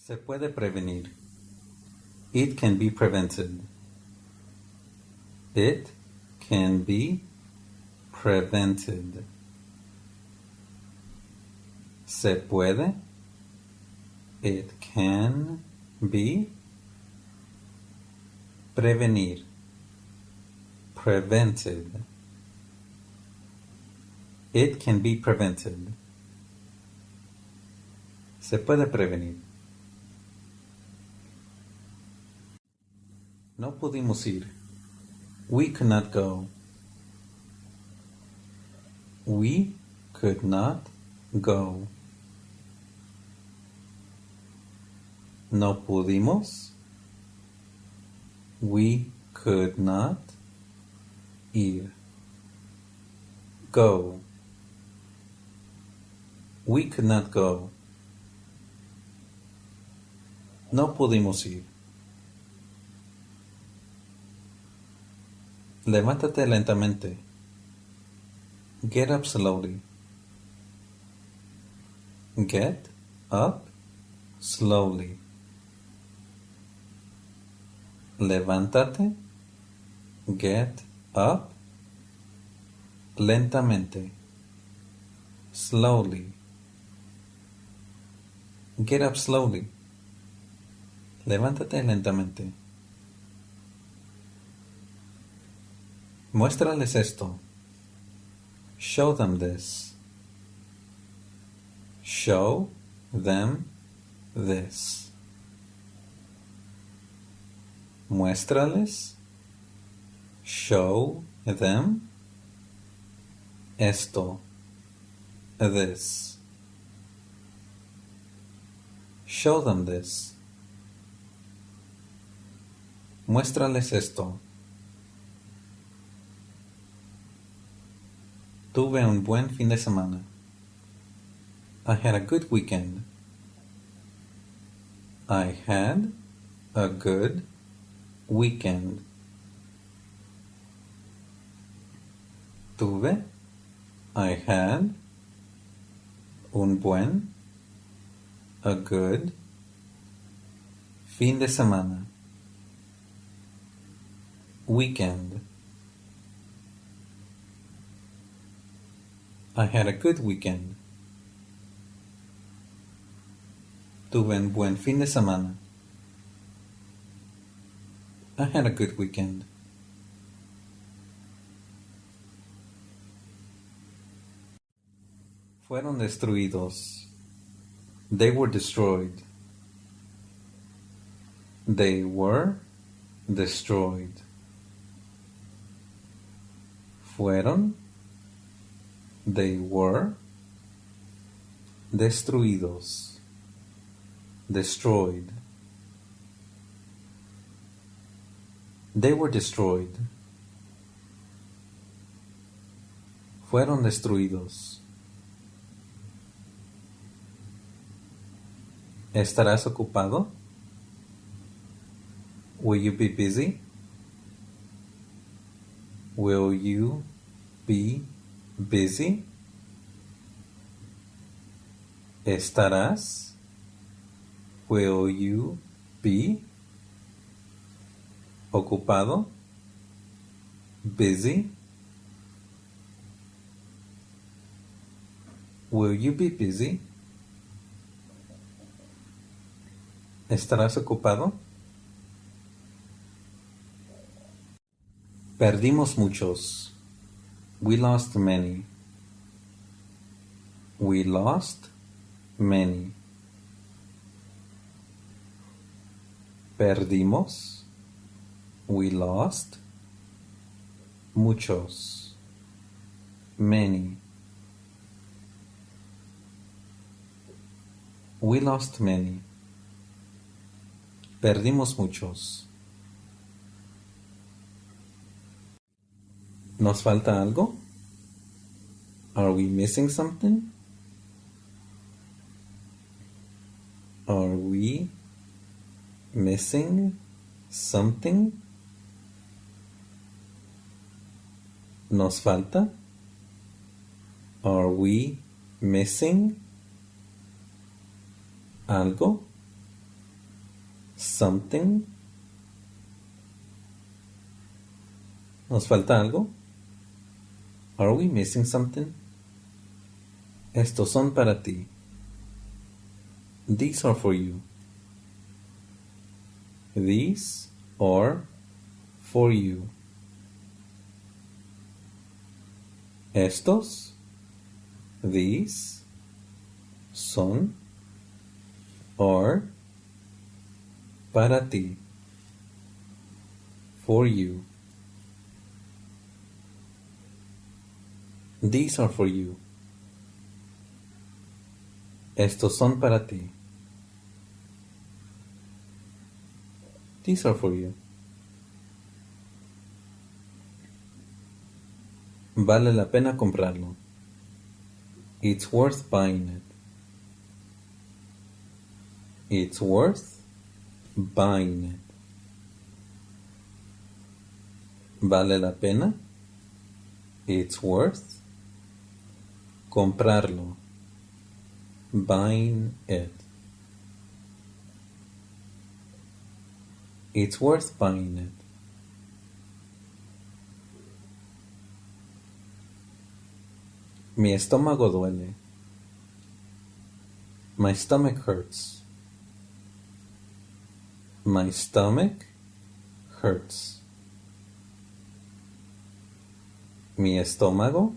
Se puede prevenir. It can be prevented. It can be prevented. Se puede. It can be. Prevenir. Prevented. It can be prevented. Se puede prevenir. No pudimos ir. We could not go. We could not go. No pudimos. We could not ir. Go. We could not go. No pudimos ir. Levántate lentamente. Get up slowly. Get up slowly. Levántate. Get up lentamente. Slowly. Get up slowly. Levántate lentamente. Muéstrales esto. Show them this. Show them this. Muéstrales. Show them esto. This. Show them this. Muéstrales esto. Tuve un buen fin de semana. I had a good weekend. I had a good weekend. Tuve. I had. Un buen. A good. Fin de semana. Weekend. I had a good weekend. Tuve un buen fin de semana. I had a good weekend. Fueron destruidos. They were destroyed. They were destroyed. Fueron. They were destruidos. Destroyed. They were destroyed. Fueron destruidos. ¿Estarás ocupado? Will you be busy? Will you be busy? ¿Estarás? Will you be ocupado? Busy? Will you be busy? ¿Estarás ocupado? Perdimos muchos. We lost many. We lost many. Perdimos. We lost. Muchos. Many. We lost many. Perdimos muchos. ¿Nos falta algo? Are we missing something? Are we missing something? ¿Nos falta? Are we missing algo? something. ¿Nos falta algo? Are we missing something? Estos son para ti. These are for you. These are for you. Estos, these, son, are, para ti, for you. These are for you. Estos son para ti. These are for you. Vale la pena comprarlo. It's worth buying it. It's worth buying it. Vale la pena. It's worth comprarlo. Buying it. It's worth buying it. Mi estómago duele. My stomach hurts. My stomach hurts. Mi estómago.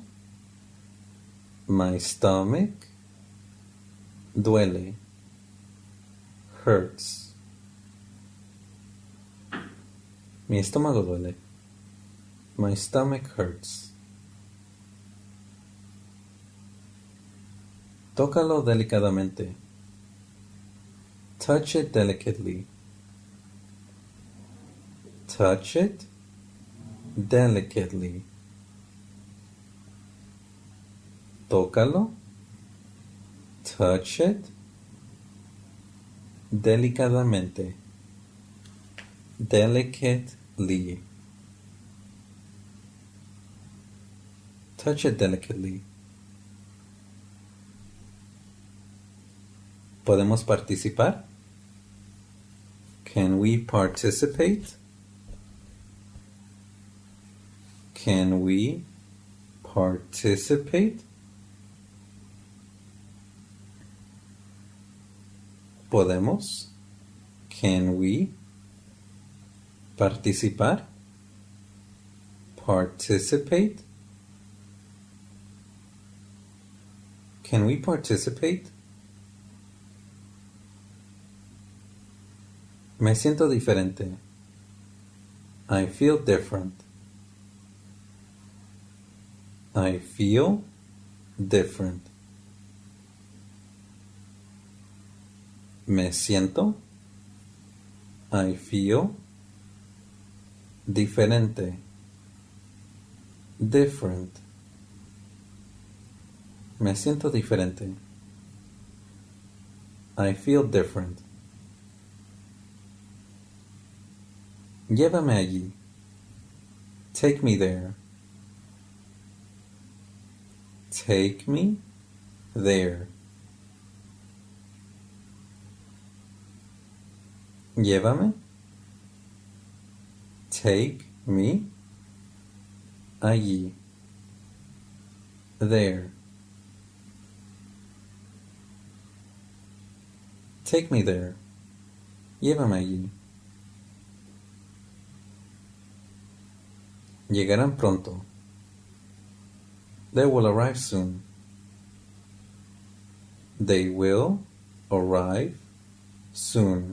My stomach duele. Hurts. Mi estómago duele. My stomach hurts. Tócalo delicadamente. Touch it delicately. Touch it delicately. Tócalo. Touch it delicadamente. Delicately. Touch it delicately. ¿Podemos participar? Can we participate? Can we participate? ¿Podemos? Can we participar? Participate? Can we participate? Me siento diferente. I feel different. I feel different. Me siento. I feel diferente. Different. Me siento diferente. I feel different. Llévame allí. Take me there. Take me there. Llévame. Take me allí. There. Take me there. Llévame allí. Llegarán pronto. They will arrive soon. They will arrive soon.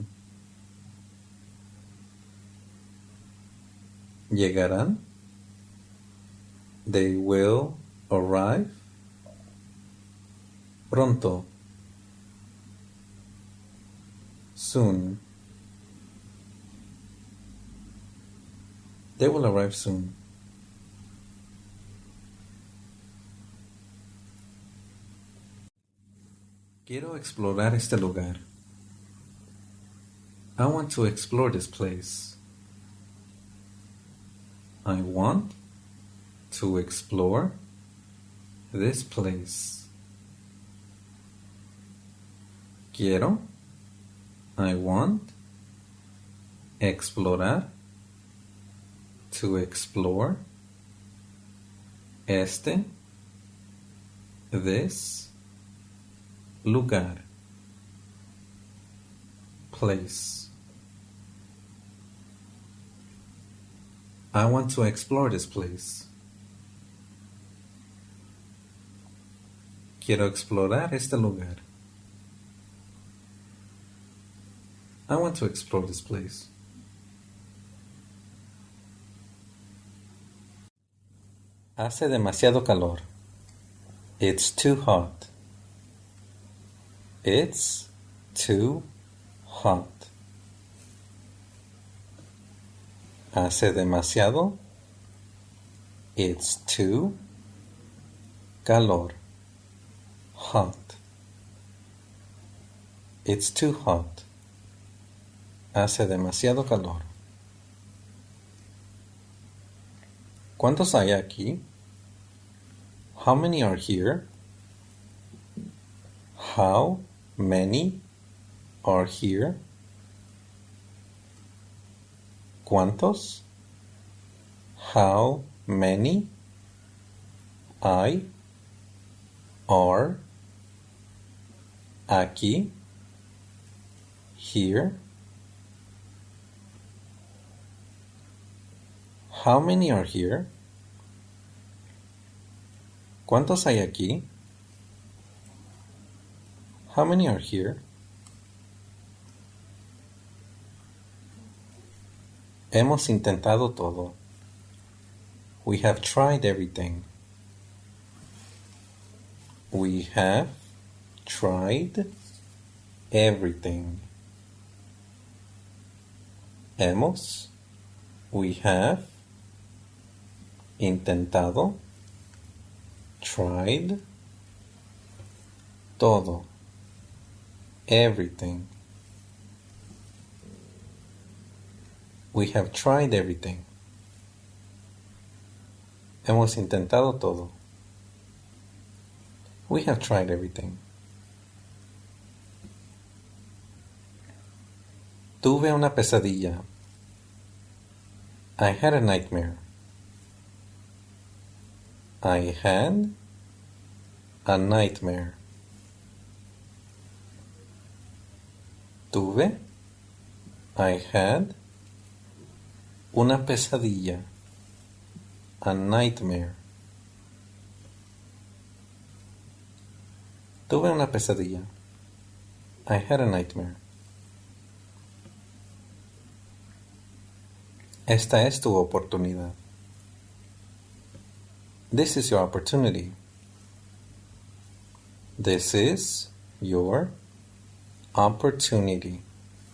Llegarán. They will arrive pronto. Soon. They will arrive soon. Quiero explorar este lugar. I want to explore this place. I want to explore this place. Quiero. I want. explorar, to explore, este, this, lugar, place. I want to explore this place. Quiero explorar este lugar. I want to explore this place. Hace demasiado calor. It's too hot. It's too hot. Hace demasiado. It's too calor. Hot. It's too hot. Hace demasiado calor. ¿Cuántos hay aquí? How many are here? How many are here? ¿Cuántos? How many hay are aquí? Here? How many are here? ¿Cuántos hay aquí? How many are here? Hemos intentado todo. We have tried everything. We have tried everything. Hemos, we have, intentado, tried, todo, everything. We have tried everything. Hemos intentado todo. We have tried everything. Tuve una pesadilla. I had a nightmare. I had a nightmare. Tuve, I had, una pesadilla. A nightmare. Tuve una pesadilla. I had a nightmare. Esta es tu oportunidad. This is your opportunity. This is your opportunity.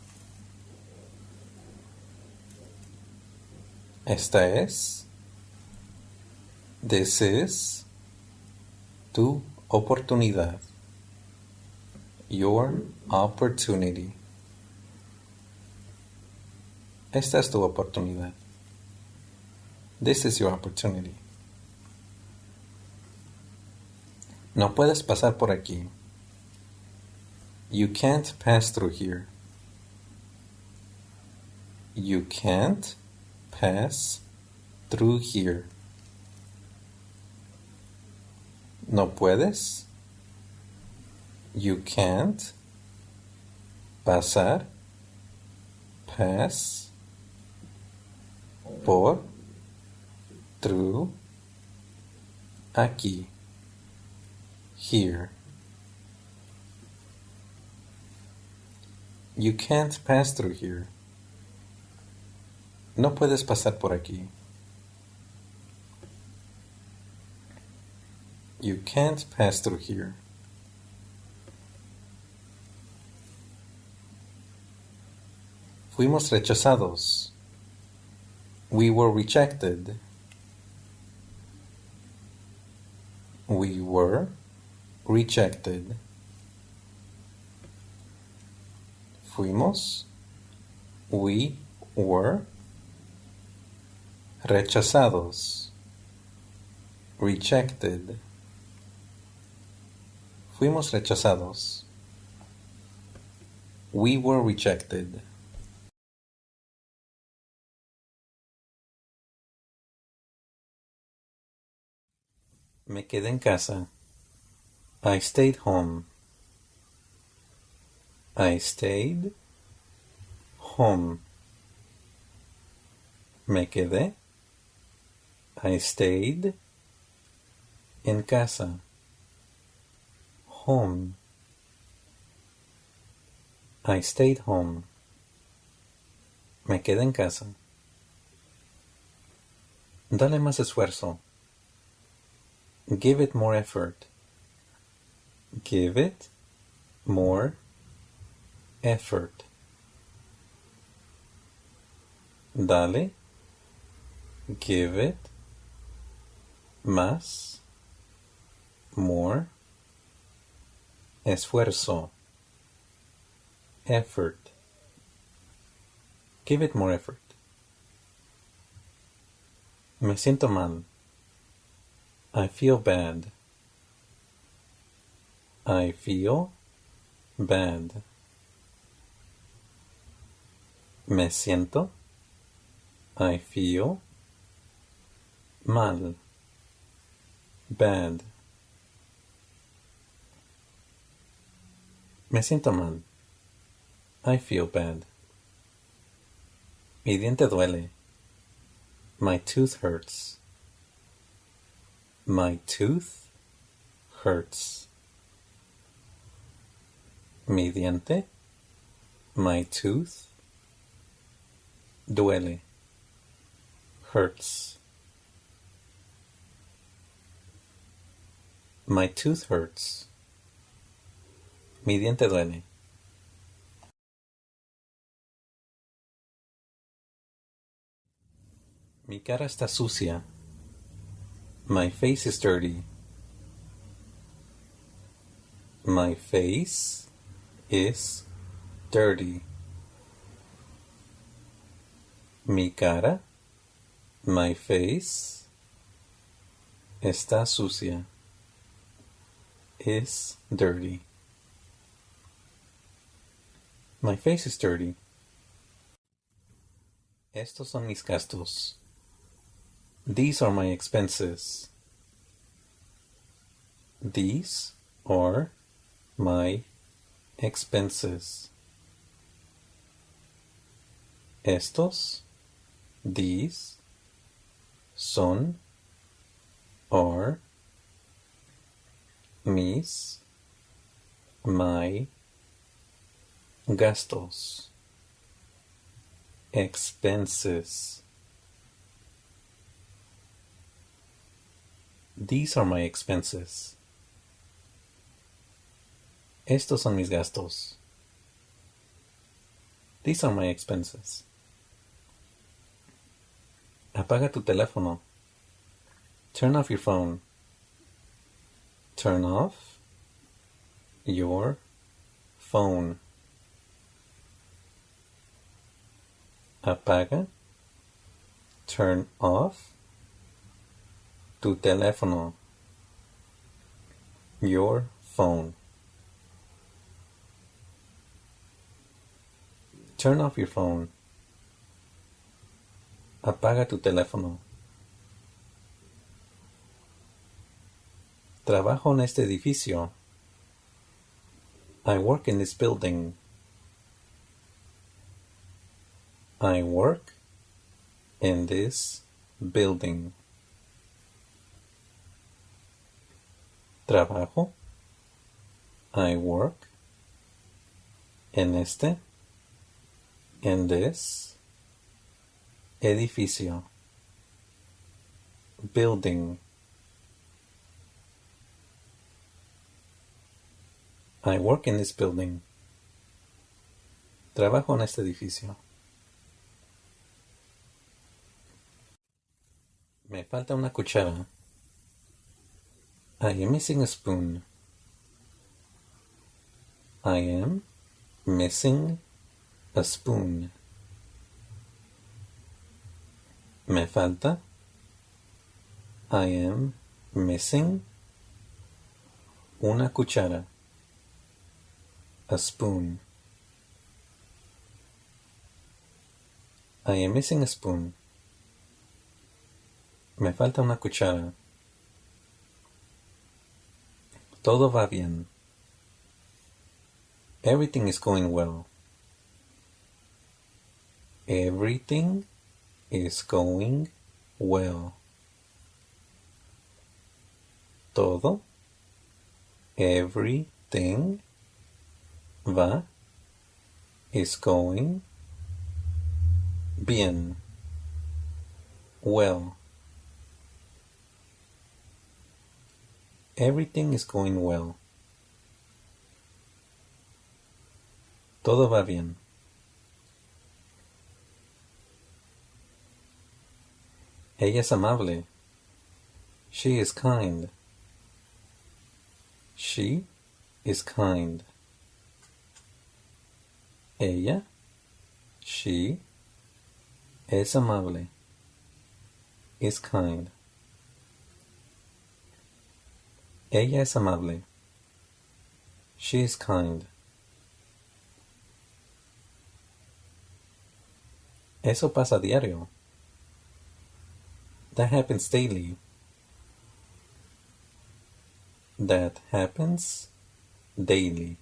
Esta es. This is tu oportunidad. Your opportunity. Esta es tu oportunidad. This is your opportunity. No puedes pasar por aquí. You can't pass through here. You can't pass through here. No puedes. You can't pasar, pass, por, through, aquí, here. You can't pass through here. No puedes pasar por aquí. You can't pass through here. Fuimos rechazados. We were rejected. We were rejected. Fuimos. We were rechazados. Rejected. Fuimos rechazados. We were rejected. Me quedé en casa. I stayed home. I stayed home. Me quedé. I stayed en casa. Home. I stayed home. Me quedé en casa. Dale más esfuerzo. Give it more effort. Give it more effort. Dale. Give it. Más. More. Esfuerzo. Effort. Give it more effort. Me siento mal. I feel bad. I feel bad. Me siento. I feel mal. Bad. Me siento mal. I feel bad. Mi diente duele. My tooth hurts. My tooth hurts. Mi diente. My tooth. Duele. Hurts. My tooth hurts. Mi diente duele. Mi cara está sucia. My face is dirty. My face is dirty. Mi cara, my face, está sucia. Is dirty. My face is dirty. Estos son mis gastos. These are my expenses. These are my expenses. Estos, these, son, are, mis, my, gastos, expenses. These are my expenses. Estos son mis gastos. These are my expenses. Apaga tu teléfono. Turn off your phone. Turn off your phone. Apaga. Turn off tu teléfono. Your phone. Turn off your phone. Apaga tu teléfono. Trabajo en este edificio. I work in this building. I work in this building. Trabajo. I work en este. In this edificio. Building. I work in this building. Trabajo en este edificio. Me falta una cuchara. I am missing a spoon. I am missing a spoon. Me falta. I am missing una cuchara. A spoon. I am missing a spoon. Me falta una cuchara. Todo va bien. Everything is going well. Everything is going well. Todo, everything, va, is going, bien, well. Everything is going well. Todo va bien. Ella es amable. She is kind. She is kind. Ella, she, es amable. Is kind. Ella es amable. She is kind. Eso pasa diario. That happens daily. That happens daily.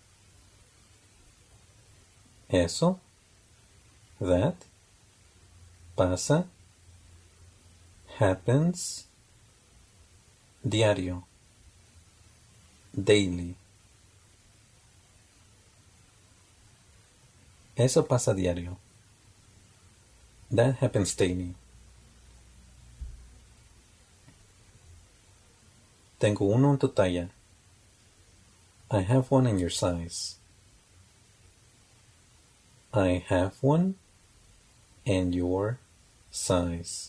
Eso, that, pasa, happens, diario, daily. Eso pasa diario. That happens daily. Tengo uno en tu talla. I have one in your size. I have one in your size.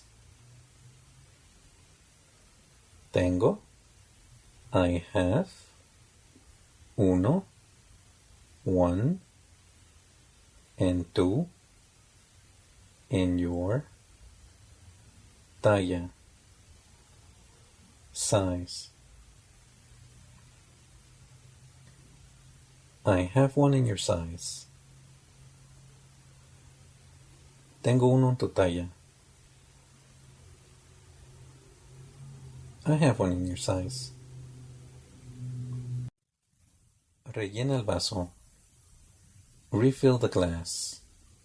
Tengo, I have, uno, one, and tu, in your, talla, size. I have one in your size. Tengo uno en tu talla. I have one in your size. Rellena el vaso. Refill the glass.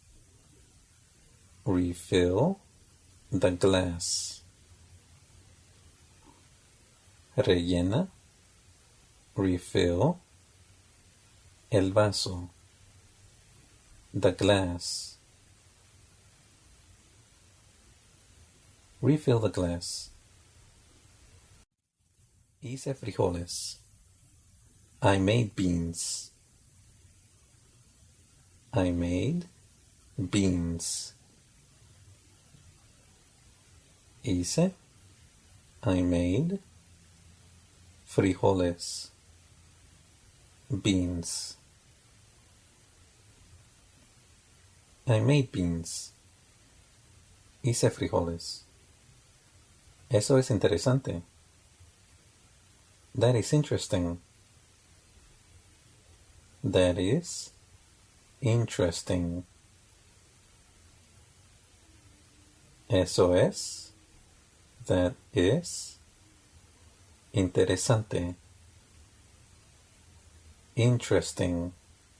Refill the glass. Rellena, refill, el vaso, the glass. Refill the glass. Hice frijoles. I made beans. I made beans. Hice, I made, frijoles, beans. I made beans. Hice frijoles. Eso es interesante. That is interesting. That is interesting. Eso es. That is. Interesante. Interesting.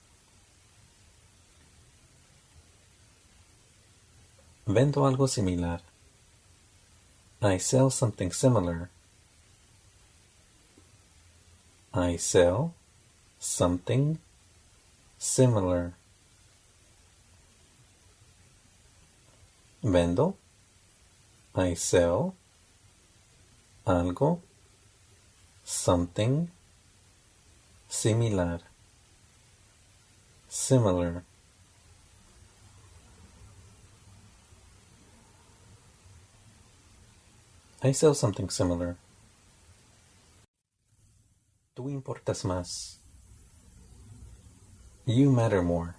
Vendo algo similar. I sell something similar. I sell something similar. Vendo. I sell algo, something, similar, similar. I sell something similar. Tú importas más. You matter more.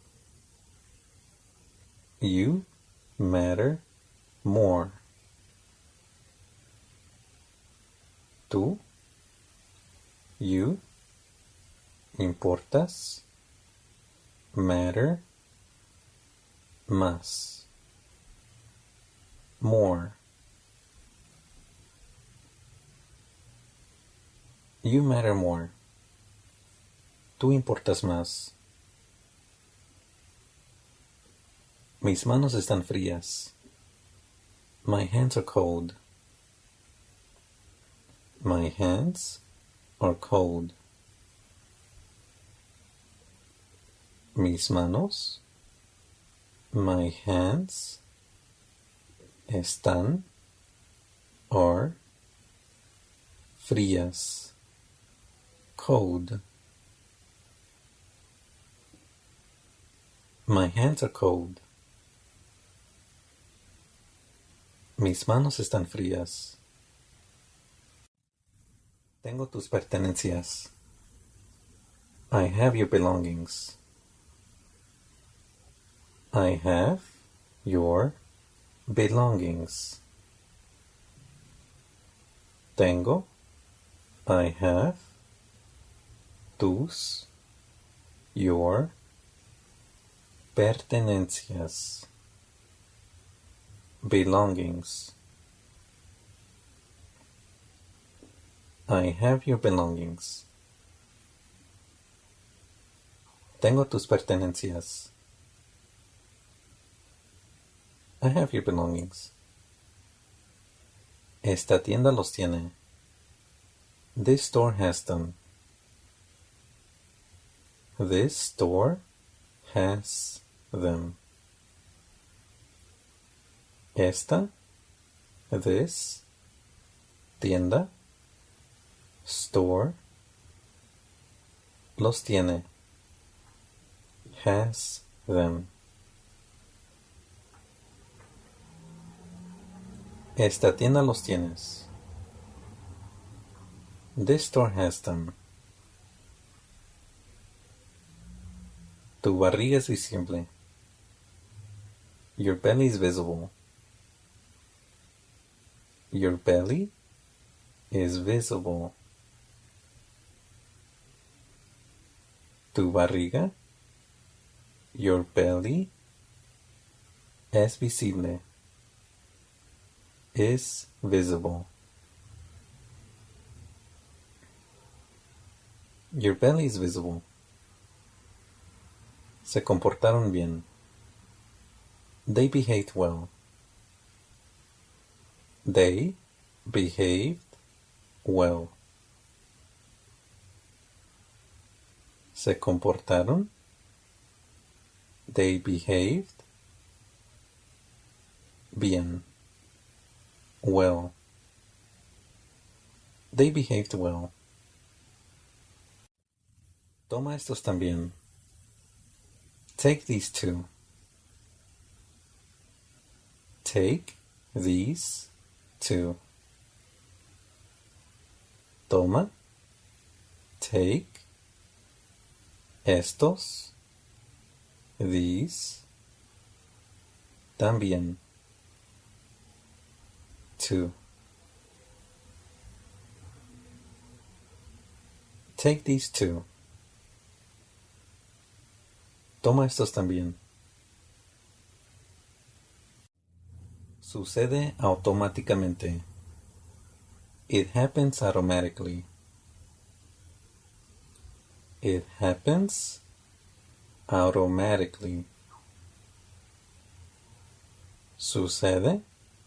You matter more. Tú, you, importas, matter, más, more. You matter more. Tú importas más. Mis manos están frías. My hands are cold. My hands are cold. Mis manos, my hands, están, are, frías, cold. My hands are cold. Mis manos están frías. Tengo tus pertenencias. I have your belongings. I have your belongings. Tengo, I have, tus, your, pertenencias. Belongings. I have your belongings. Tengo tus pertenencias. I have your belongings. Esta tienda los tiene. This store has them. This store has them. Esta, this, tienda, store, los tiene. Has them. Esta tienda los tienes. This store has them. Tu barriga es visible. Your belly is visible. Your belly is visible. Tu barriga, your belly, es visible. Is visible. Your belly is visible. Se comportaron bien. They behaved well. They behaved well. Se comportaron. They behaved bien. Well. They behaved well. Toma estos también. Take these two. Take these two. Toma. Take. Estos. These. También. Two. Take these two. Toma estos también. Sucede automáticamente. It happens automatically. It happens automatically. Sucede.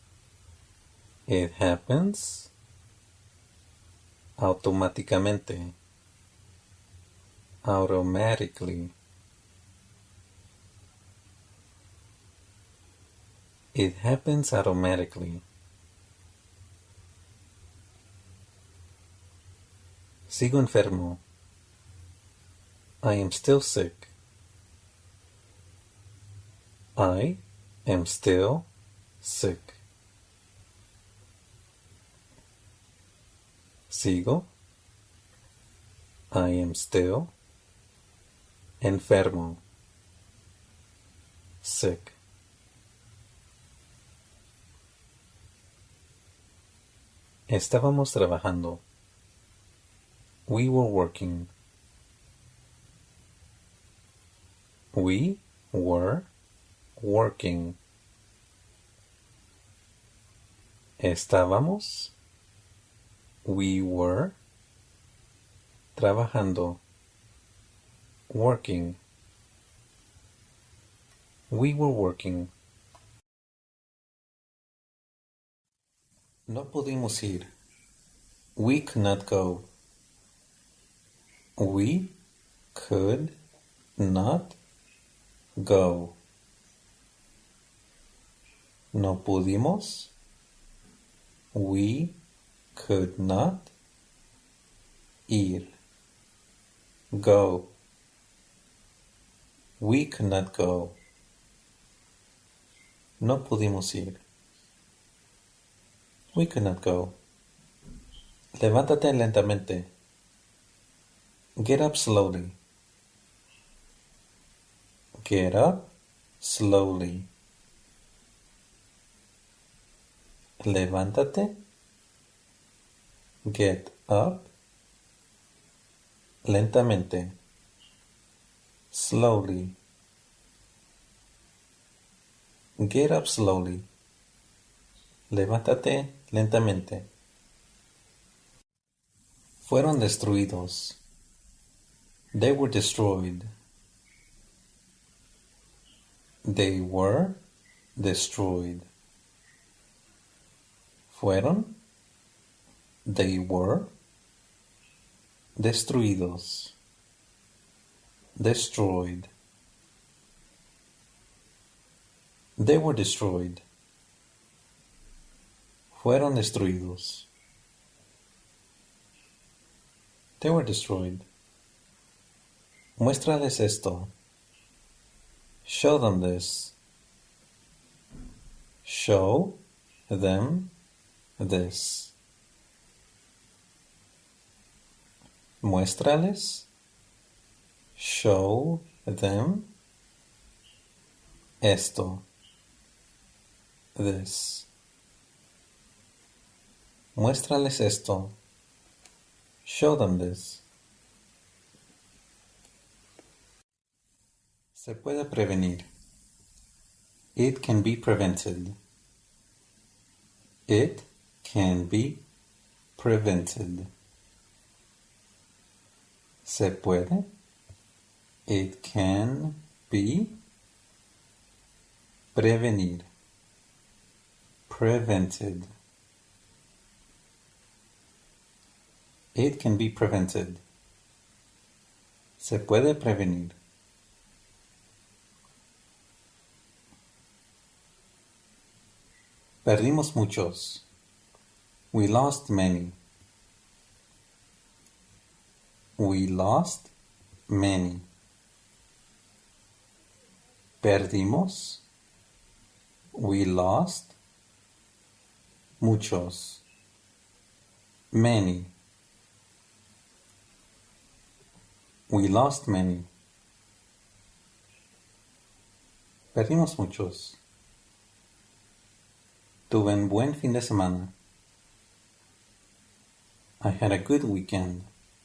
It happens automáticamente. Automatically. It happens automatically. Sigo enfermo. I am still sick. I am still sick. Sigo. I am still enfermo. Sick. Estábamos trabajando. We were working. We were working. Estábamos. We were. trabajando, working. We were working. No pudimos ir. We could not go. We could not go. No pudimos. We could not ir. Go. We could not go. No pudimos ir. We could not go. Levántate lentamente. Get up slowly. Get up slowly. Levántate. Get up lentamente. Slowly. Get up slowly. Levántate lentamente. Fueron destruidos. They were destroyed. They were destroyed. Fueron. They were destruidos. Destroyed. They were destroyed. Fueron destruidos. They were destroyed. Muéstrales esto. Show them this. Show them this. Muéstrales. Show them esto. This. Muéstrales esto. Show them this. Se puede prevenir. It can be prevented. It can be prevented. Se puede. It can be prevenir. Prevented. It can be prevented. Se puede prevenir. Perdimos muchos. We lost many. We lost many. Perdimos. We lost muchos. Many. We lost many. Perdimos muchos. Tuve un buen fin de semana. I had a good weekend.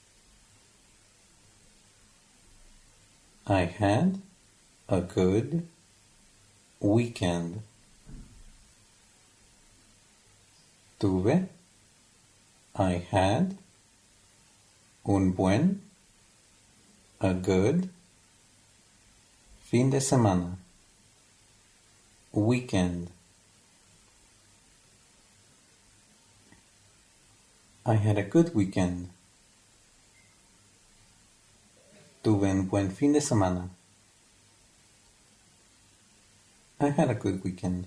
I had a good weekend. Tuve. I had. Un buen. A good. Fin de semana. Weekend. I had a good weekend. Tuve un buen fin de semana. I had a good weekend.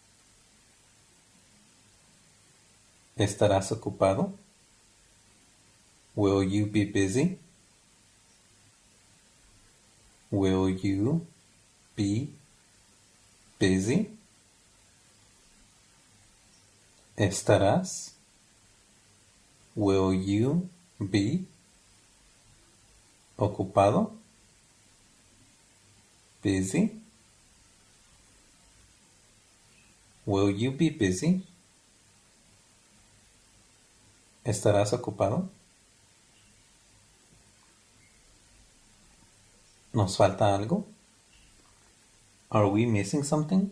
¿Estarás ocupado? Will you be busy? Will you be busy? ¿Estarás? Will you be ocupado? Busy? Will you be busy? ¿Estarás ocupado? ¿Nos falta algo? Are we missing something?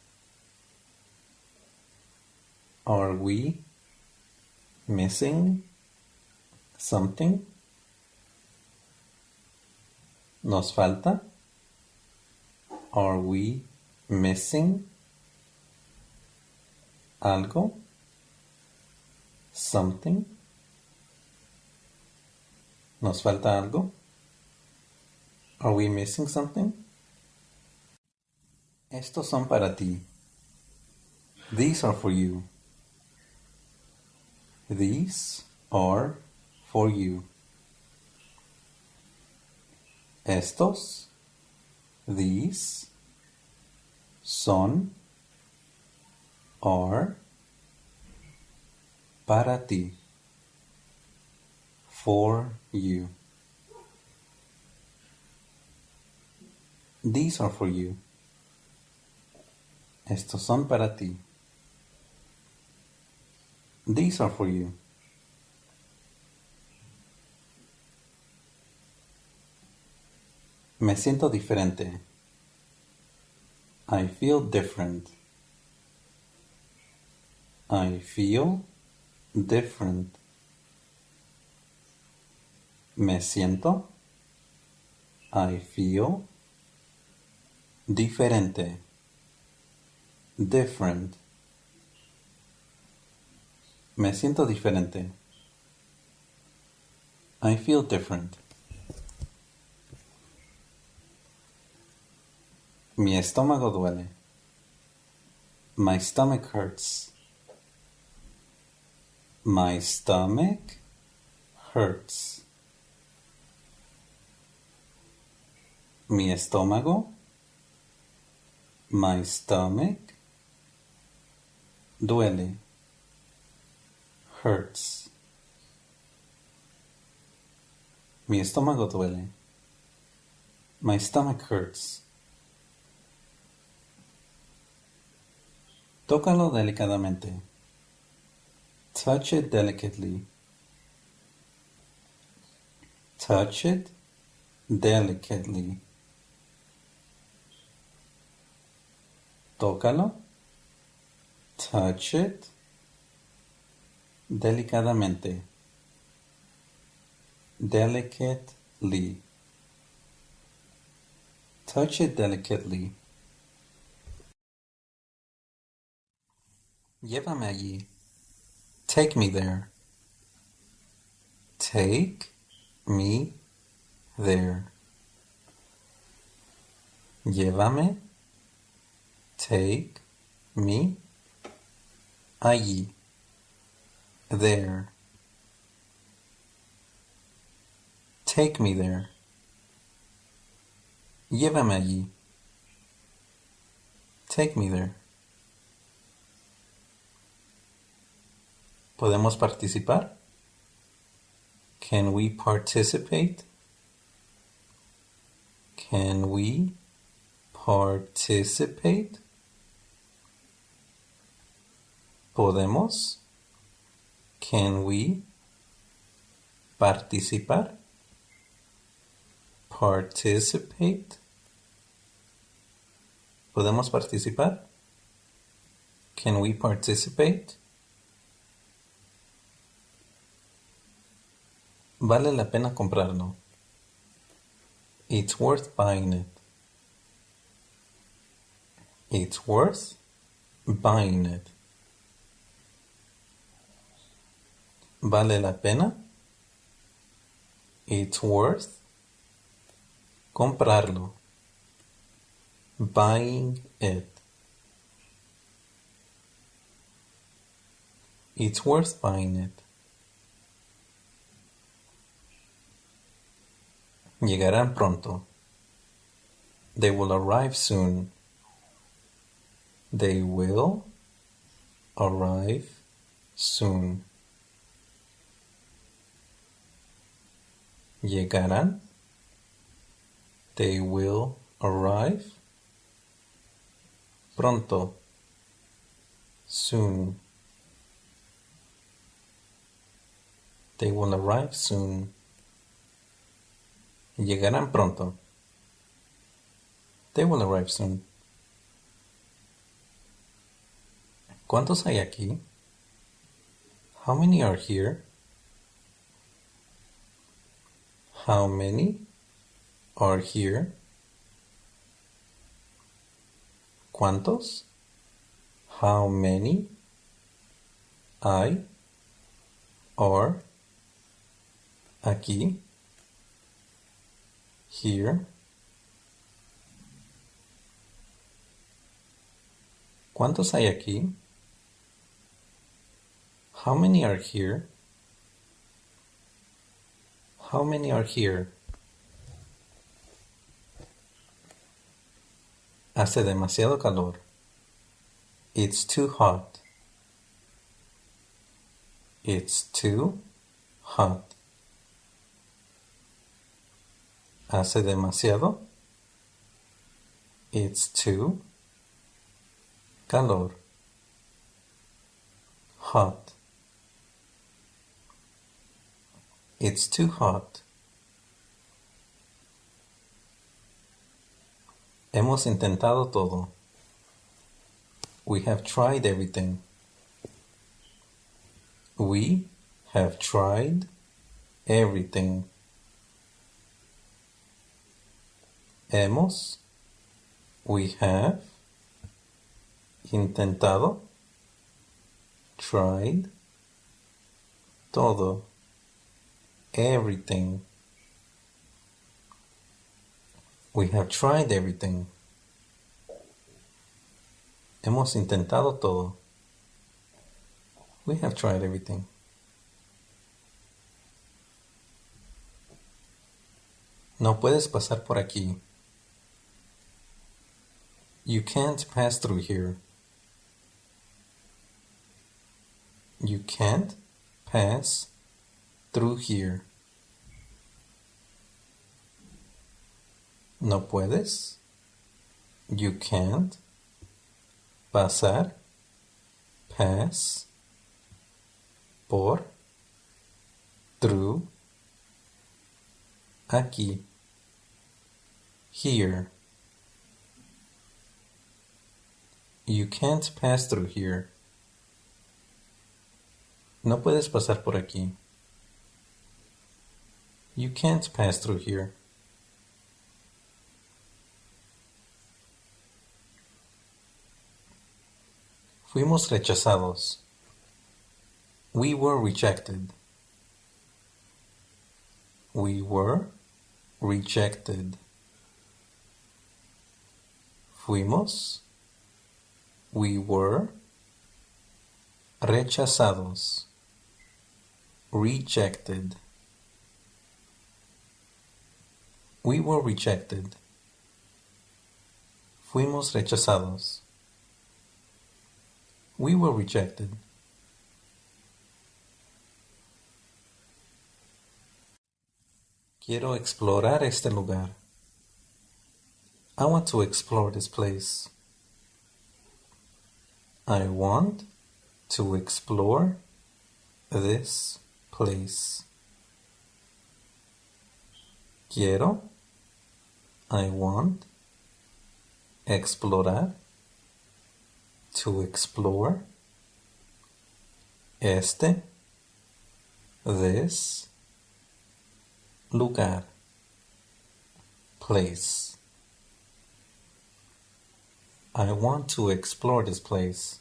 Are we missing something? ¿Nos falta? Are we missing algo? Something. ¿Nos falta algo? Are we missing something? Estos son para ti. These are for you. These are for you. Estos, these, son, are, para ti, for you. These are for you. Estos son para ti. These are for you. Me siento diferente. I feel different. I feel different. Me siento. I feel diferente. Different. Me siento diferente. I feel different. Mi estómago duele. My stomach hurts. My stomach hurts. Mi estómago. My stomach duele. Hurts. Mi estómago duele. My stomach hurts. Tócalo delicadamente. Touch it delicately. Touch it delicately. Tócalo. Touch it delicadamente. Delicately. Touch it delicately. Llévame allí. Take me there. Take me there. Llévame. Take me allí. There. Take me there. Llévame allí. Take me there. ¿Podemos participar? Can we participate? Can we participate? ¿Podemos? Can we participar? Participate. ¿Podemos participar? Can we participate? Vale la pena comprarlo. It's worth buying it. It's worth buying it. Vale la pena. It's worth comprarlo. Buying it. It's worth buying it. Llegarán pronto. They will arrive soon. They will arrive soon. Llegarán. They will arrive pronto. Soon. They will arrive soon. Llegarán pronto. They will arrive soon. ¿Cuántos hay aquí? How many are here? How many are here? ¿Cuántos? How many? Hay, are, aquí, here. ¿Cuántos hay aquí? How many are here? How many are here? Hace demasiado calor. It's too hot. It's too hot. Hace demasiado. It's too calor. Hot. It's too hot. Hemos intentado todo. We have tried everything. We have tried everything. Hemos, we have, intentado, tried, todo, everything. We have tried everything. Hemos intentado todo. We have tried everything. No puedes pasar por aquí. You can't pass through here. You can't pass through here. No puedes. You can't. Pasar. Pass. Por. Through. Aquí. Here. You can't pass through here. No puedes pasar por aquí. You can't pass through here. Fuimos rechazados. We were rejected. We were rejected. Fuimos. We were rechazados. Rejected. We were rejected. Fuimos rechazados. We were rejected. Quiero explorar este lugar. I want to explore this place. I want to explore this place. Quiero, I want, explorar, to explore, este, this, lugar, place. I want to explore this place.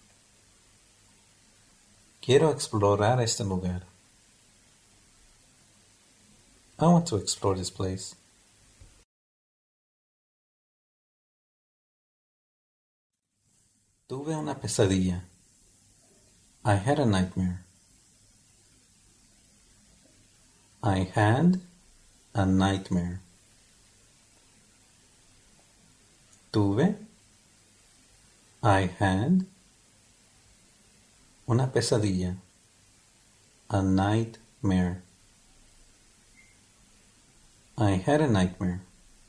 Quiero explorar este lugar. I want to explore this place. Tuve una pesadilla. I had a nightmare. I had a nightmare. Tuve, I had, una pesadilla. A nightmare. I had a nightmare.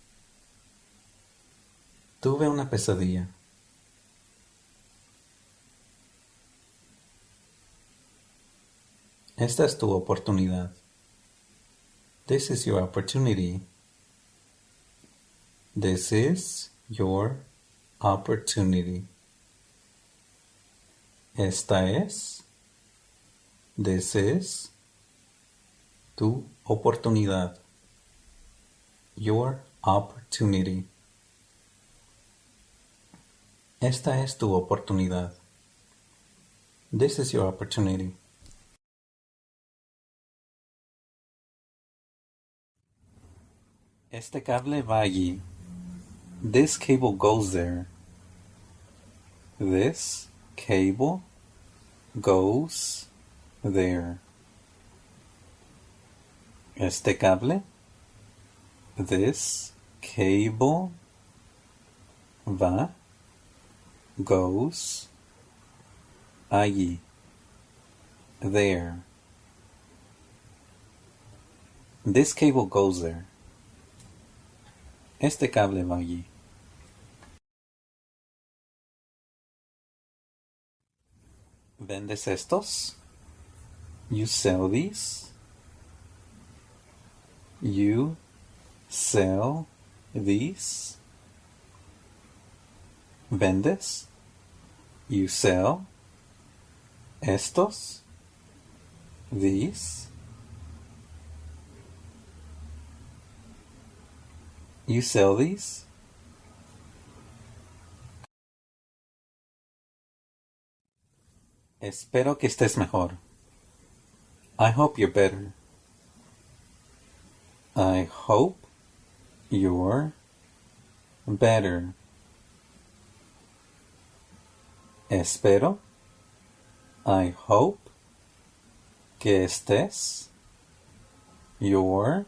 Tuve una pesadilla. Esta es tu oportunidad. This is your opportunity. This is your opportunity. Esta es. This is tu oportunidad. Your opportunity. Esta es tu oportunidad. This is your opportunity. Este cable va allí. This cable goes there. This cable goes there. Este cable. This cable va, goes, allí, there. This cable goes there. Este cable va allí. ¿Vendes estos? You sell these? You sell these? ¿Vendes? You sell estos? These? You sell these? Espero que estés mejor. I hope you're better. I hope you're better. Espero. I hope que estés. You're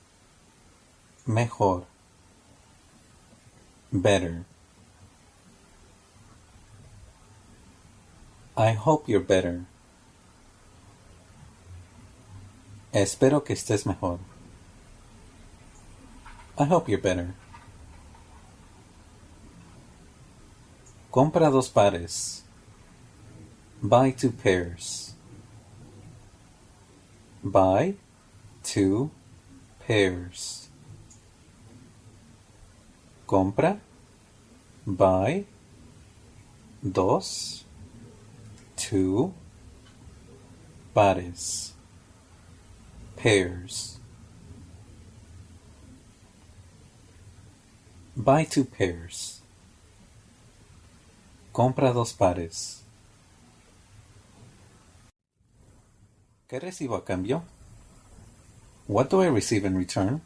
mejor. Better. I hope you're better. Espero que estés mejor. I hope you're better. Compra 2 pares. Buy 2 pairs. Buy 2 pairs. Compra. Buy. 2. 2 pares. Pairs. Buy 2 pairs. Compra 2 pares. ¿Qué recibo a cambio? What do I receive in return?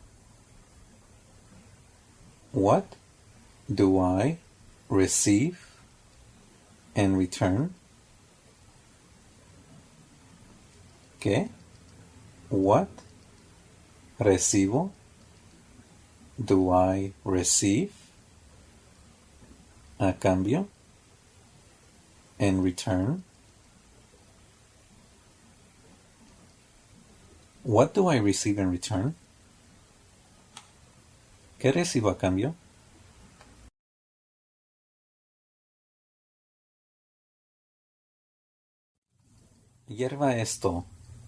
What do I receive in return? ¿Qué? What recibo? Do I receive a cambio? In return? What do I receive in return? ¿Qué recibo a cambio? Hierva esto.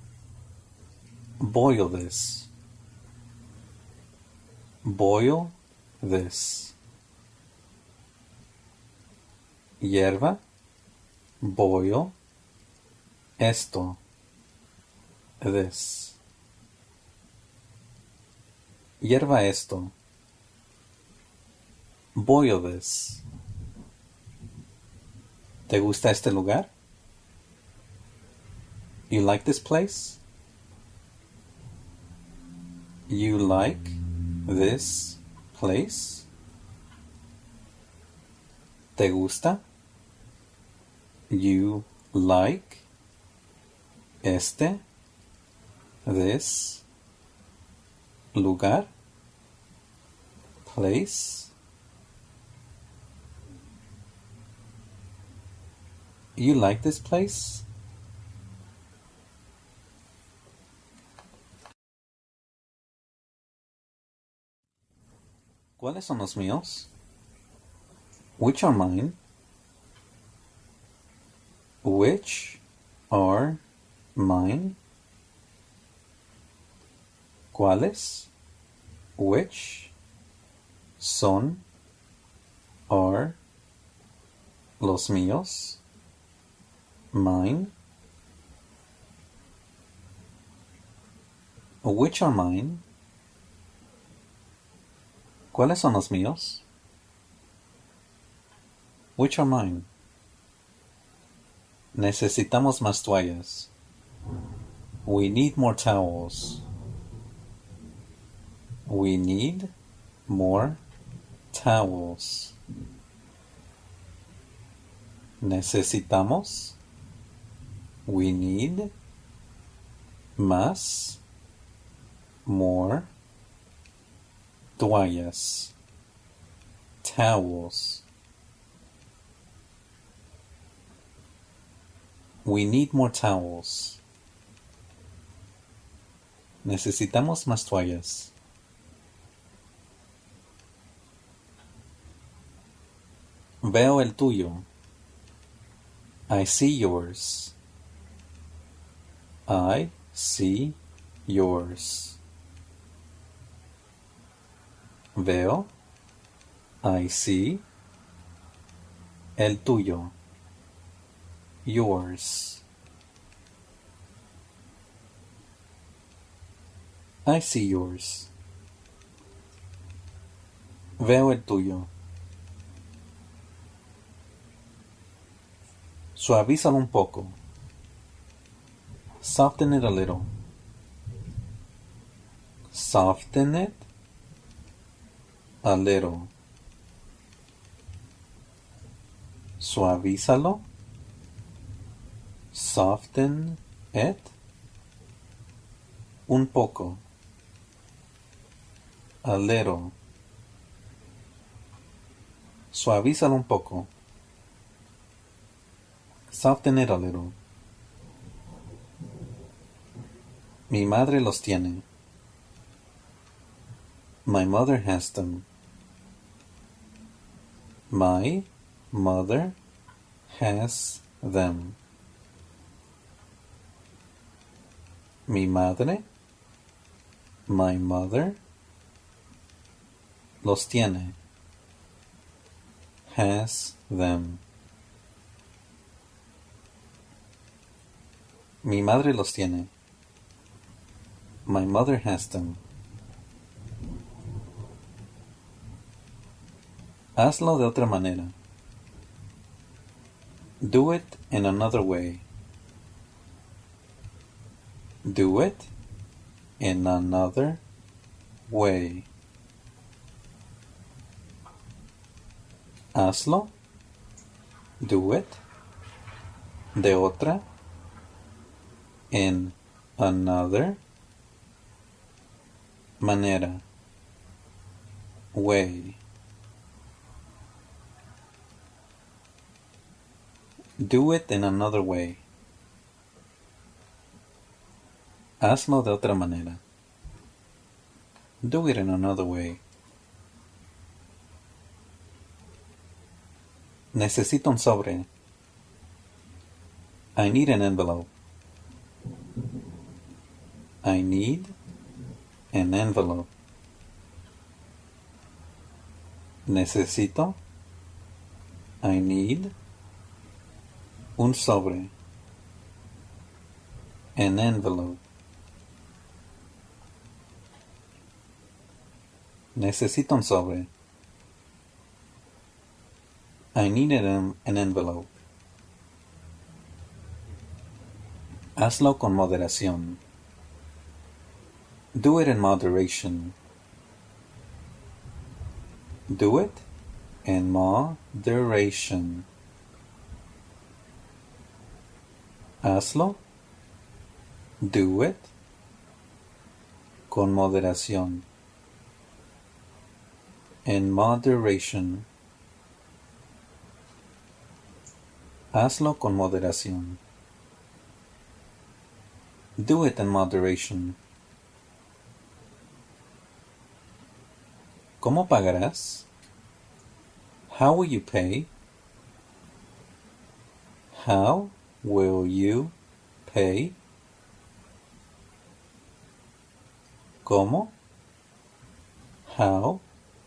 Boil this. Boil this. Hierva. Boil. Esto. This. Hierva esto. Boil this. ¿Te gusta este lugar? You like this place? You like this place? ¿Te gusta? You like este, this, lugar, place? You like this place? ¿Cuáles son los míos? Which are mine? Which are mine? ¿Cuáles? Which son, are, los míos? Mine? Which are mine? ¿Cuáles son los míos? Which are mine? Necesitamos más toallas. We need more towels. We need more towels. Necesitamos. We need. Más. More. Toallas. Towels. We need more towels. Necesitamos más toallas. Veo el tuyo. I see yours. I see yours. Veo. I see. El tuyo. Yours. I see yours. Veo el tuyo. Suavízalo un poco. Soften it a little. Soften it a little. Suavízalo. Soften it un poco. A little. Suavízalo un poco. Soften it a little. Mi madre los tiene. My mother has them. My mother has them. Mi madre. My mother. Los tiene. Has them. Mi madre los tiene. My mother has them. Hazlo de otra manera. Do it in another way. Do it in another way. Hazlo. Do it. De otra. In another manera. Way. Do it in another way. Hazlo de otra manera. Do it in another way. Necesito un sobre. I need an envelope. I need an envelope. Necesito. I need. Un sobre. An envelope. Necesito un sobre. I need an envelope. Hazlo con moderación. Do it in moderation. Do it in moderation. Hazlo. Do it con moderación. In moderation. Hazlo con moderación. Do it in moderation. ¿Cómo pagarás? How will you pay? How will you pay? ¿Cómo? How?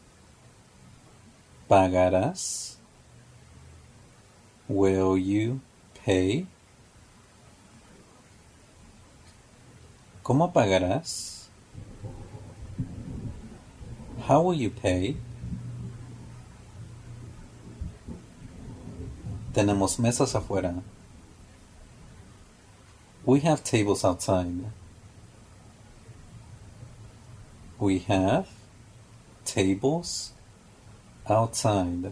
¿Pagarás? Will you pay? ¿Cómo pagarás? How will you pay? Tenemos mesas afuera. We have tables outside. We have tables outside.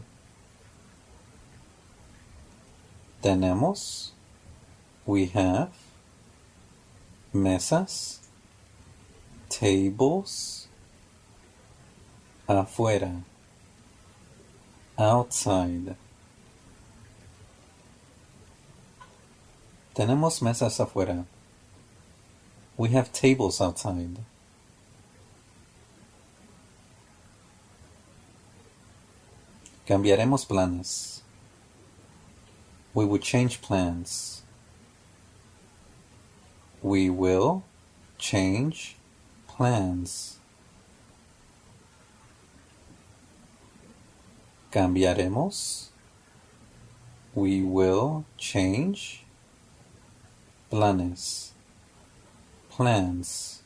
Tenemos. We have mesas, tables, afuera, outside. Tenemos mesas afuera. We have tables outside. Cambiaremos planes. We would change plans. We will change plans. Cambiaremos. We will change planes. Plans.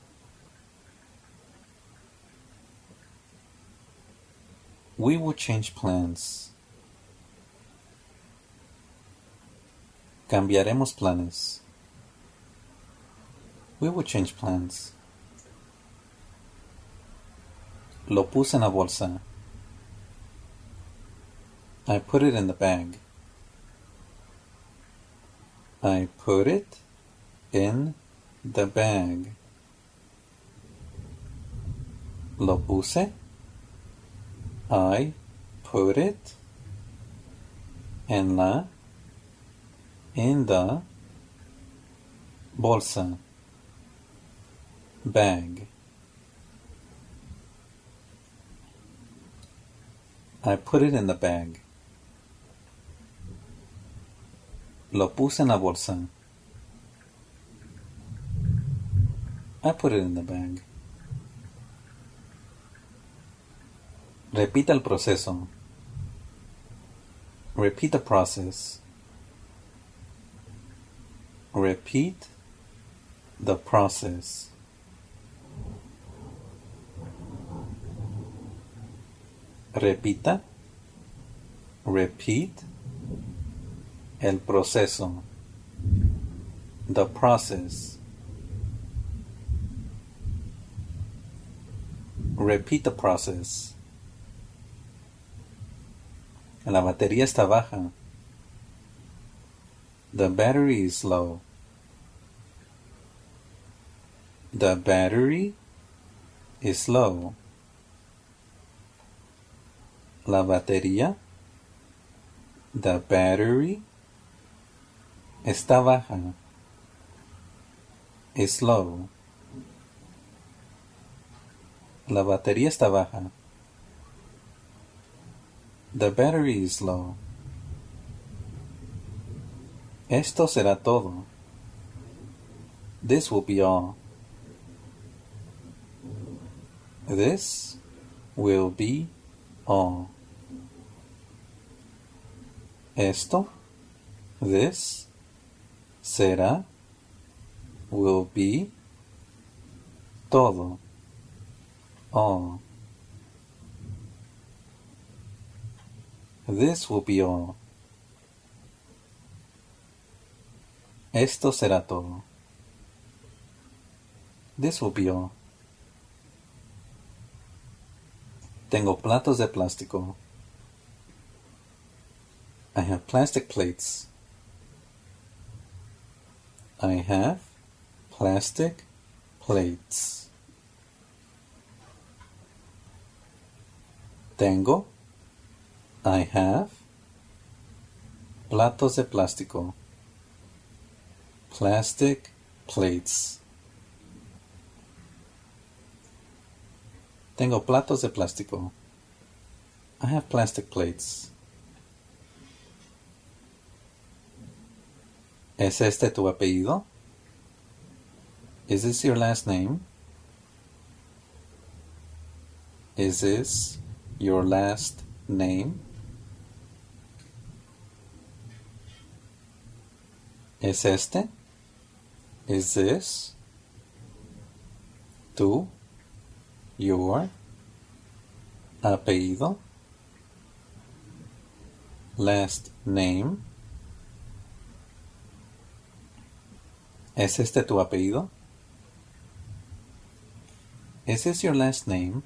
We will change plans. Cambiaremos planes. We will change plans. Lo puse en la bolsa. I put it in the bag. I put it in the bag. Lo puse. I put it in the bolsa. Bag. I put it in the bag. Lo puse en la bolsa. I put it in the bag. Repita el proceso. Repeat the process. Repeat the process. Repita. Repeat el proceso. The process. Repeat the process. La batería está baja. The battery is low. The battery is low. La batería. The battery está baja. Is low. La batería está baja. The battery is low. Esto será todo. This will be all. This will be all. Esto, this, será, will be, todo, all. This will be all. Esto será todo. This will be all. Tengo platos de plástico. I have plastic plates. I have plastic plates. Tengo. I have platos de plástico. Plastic plates. Tengo platos de plástico. I have plastic plates. ¿Es este tu apellido? Is this your last name? Is this your last name? ¿Es este? Is this? Tu? Your? Apellido. Last name. ¿Es este tu apellido? Is this your last name?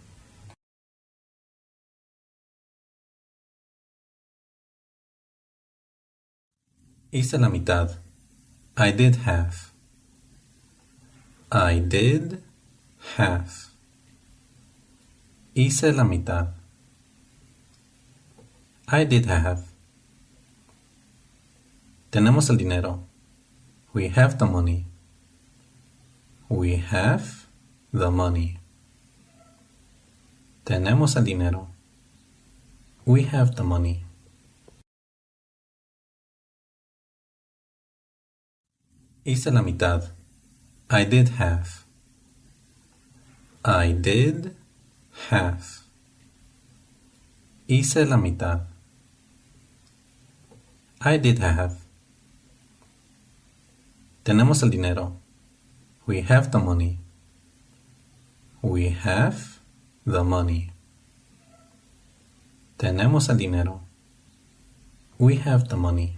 Hice la mitad. I did half. I did half. Hice la mitad. I did half. Tenemos el dinero. We have the money. We have the money. Tenemos el dinero. We have the money. Hice la mitad. I did half. I did half. Hice la mitad. I did half. Tenemos el dinero. We have the money. We have the money. Tenemos el dinero. We have the money.